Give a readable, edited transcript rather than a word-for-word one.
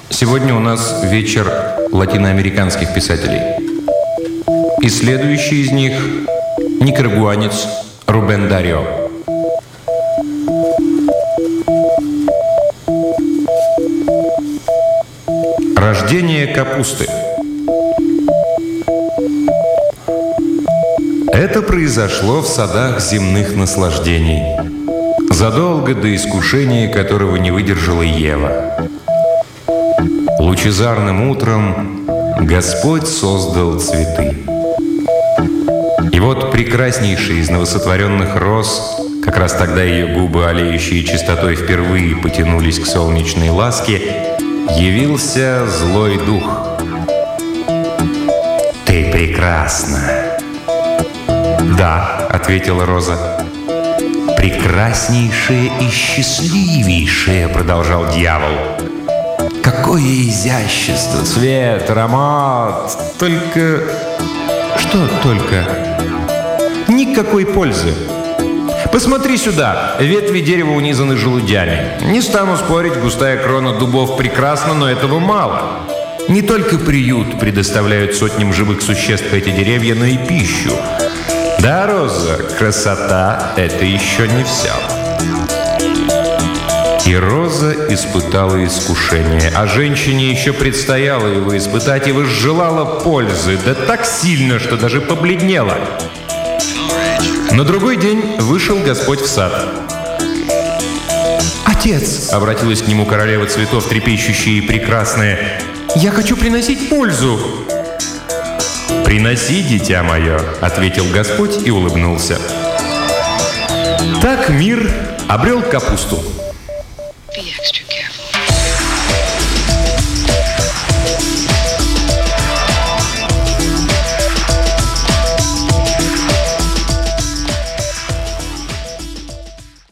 Сегодня у нас вечер латиноамериканских писателей. И следующий из них – никарагуанец Рубен Дарио. Рождение капусты. Это произошло в садах земных наслаждений, задолго до искушения, которого не выдержала Ева. Лучезарным утром Господь создал цветы. И вот прекраснейшая из новосотворенных роз, как раз тогда ее губы, олеющие чистотой, впервые потянулись к солнечной ласке, явился злой дух. «Ты прекрасна!» «Да», — ответила роза. «Прекраснейшая и счастливейшая», — продолжал дьявол. «Какое изящество, цвет, аромат! Только...» «Что только?» «Никакой пользы. Посмотри сюда, ветви дерева унизаны желудями. Не стану спорить, густая крона дубов прекрасна, но этого мало. Не только приют предоставляют сотням живых существ эти деревья, но и пищу. Да, роза, красота — это еще не все». И роза испытала искушение, а женщине еще предстояло его испытать, и возжелала пользы, да так сильно, что даже побледнела. На другой день вышел Господь в сад. «Отец!» — обратилась к нему королева цветов, трепещущая и прекрасная. «Я хочу приносить пользу!» «Приноси, дитя мое!» — ответил Господь и улыбнулся. Так мир обрел капусту.